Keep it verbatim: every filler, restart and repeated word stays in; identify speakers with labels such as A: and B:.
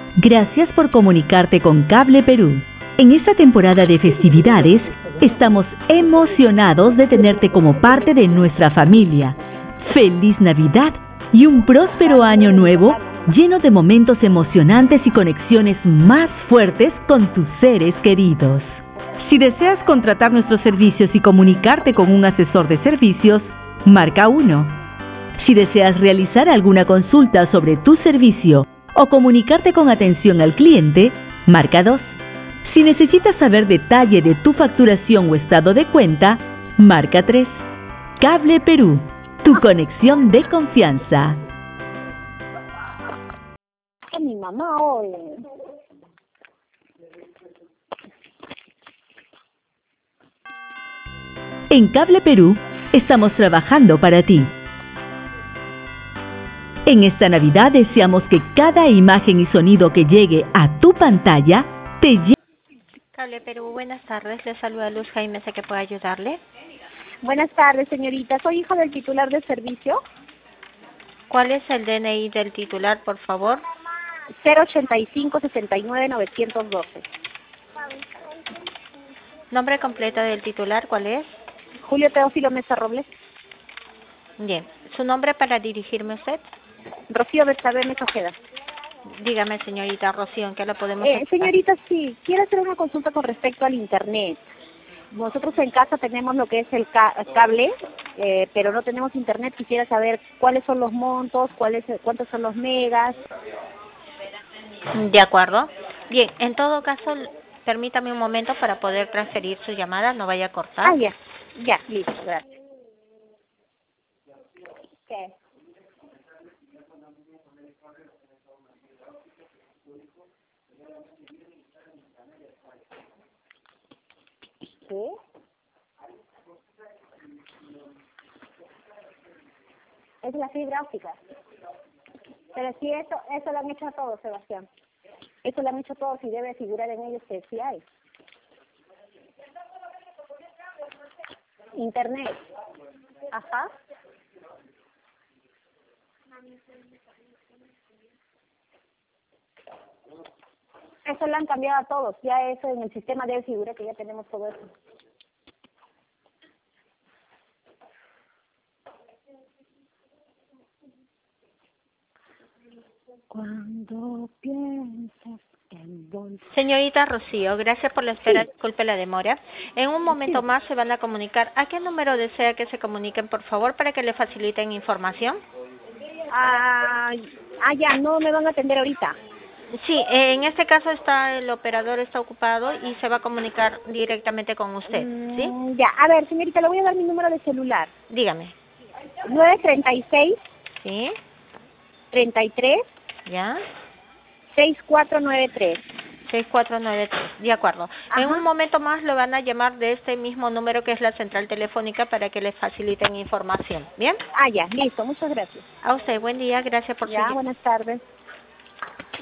A: Gracias por comunicarte con Cable Perú. En esta temporada de festividades, estamos emocionados de tenerte como parte de nuestra familia. ¡Feliz Navidad y un próspero año nuevo lleno de momentos emocionantes y conexiones más fuertes con tus seres queridos! Si deseas contratar nuestros servicios y comunicarte con un asesor de servicios, marca uno. Si deseas realizar alguna consulta sobre tu servicio o comunicarte con atención al cliente, marca dos. Si necesitas saber detalle de tu facturación o estado de cuenta, marca tres. Cable Perú, tu conexión de confianza.
B: Es mi mamá hoy.
A: En Cable Perú, estamos trabajando para ti. En esta Navidad deseamos que cada imagen y sonido que llegue a tu pantalla te lleve.
C: Cable Perú, buenas tardes. Le saluda Luz Jaime, ¿sé que puedo ayudarle?
B: Buenas tardes, señorita. Soy hija del titular de servicio.
C: ¿Cuál es el D N I del titular, por favor?
B: cero ochenta y cinco, sesenta y nueve, novecientos doce.
C: ¿Nombre completo del titular cuál es?
B: Julio Teófilo Mesa Robles.
C: Bien. ¿Su nombre para dirigirme a usted?
B: Rocío Bertabé Mesa Ojeda.
C: Dígame, señorita Rocío, ¿en qué la podemos
B: Eh,
C: ayudar?
B: señorita, sí, quiero hacer una consulta con respecto al Internet. Nosotros en casa tenemos lo que es el ca cable, eh, pero no tenemos Internet. Quisiera saber cuáles son los montos, cuáles, cuántos son los megas.
C: De acuerdo. Bien, en todo caso, permítame un momento para poder transferir su llamada, no vaya a cortar.
B: Ah, ya, ya, listo, gracias. ¿Qué? ¿Qué? Es la fibra óptica. Pero si eso, eso lo han hecho a todos, Sebastián. Eso lo han hecho todos y debe figurar en ellos que sí hay. Internet. Ajá. Eso lo han cambiado a todos. Ya eso en el sistema debe figurar que ya tenemos todo eso. Cuando piensas en bolsa.
C: Señorita Rocío, gracias por la espera, sí. Disculpe la demora. En un momento sí. más se van a comunicar. ¿A qué número desea que se comuniquen, por favor, para que le faciliten información?
B: Ah, ah, ya, no me van a atender ahorita.
C: Sí, en este caso está el operador está ocupado y se va a comunicar directamente con usted, ¿sí?
B: Mm, ya, a ver, señorita, le voy a dar mi número de celular.
C: Dígame.
B: nueve treinta y seis.
C: Sí.
B: treinta y tres.
C: Ya.
B: seis cuatro nueve tres.
C: seis cuatro nueve tres, de acuerdo. Ajá. En un momento más lo van a llamar de este mismo número que es la central telefónica para que les faciliten información, ¿bien?
B: Ah, ya, listo, muchas gracias.
C: A usted, buen día, gracias por su
B: Ya, buenas tardes.